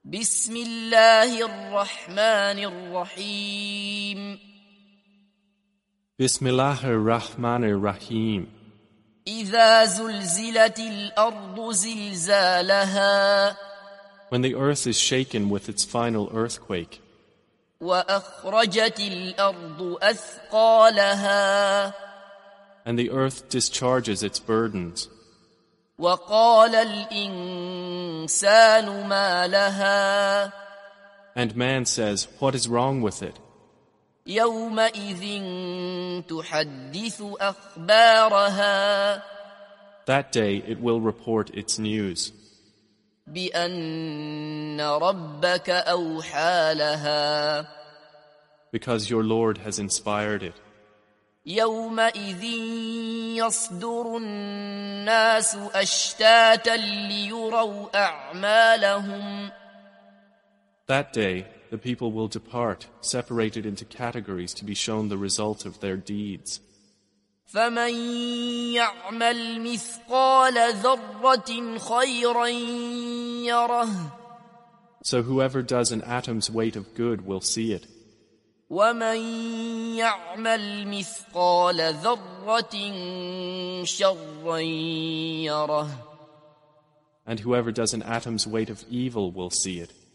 بسم الله الرحمن الرحيم Bismillahir Rahmanir Rahim. إذا زلزلت الأرض زلزالها When the earth is shaken with its final earthquake, وأخرجت الأرض أثقالها and the earth discharges its burdens, وقال الإنسان ما لها and man says, "What is wrong with it?" يومئذ تحدث أخبارها That day it will report its news, بأن ربك أوحى لها because your Lord has inspired it. يومئذ يصدر الناس أشتاتا ليروا أعمالهم That day the people will depart, separated into categories to be shown the result of their deeds. فمن يعمل مثقال ذرة خيرا يره So whoever does an atom's weight of good will see it, ومن يعمل مثقال ذرة شرا يره and whoever does an atom's weight of evil will see it.